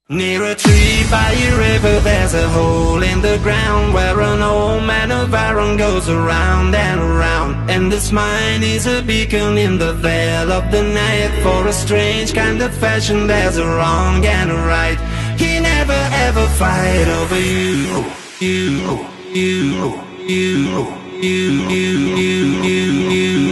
Near a tree by a river there's a hole in the ground where an old man of iron goes around and around. And this mine is a beacon in the veil of the night. For a strange kind of fashion there's a wrong and a right. He never ever fight over you, you, you, you, you, you, you, you.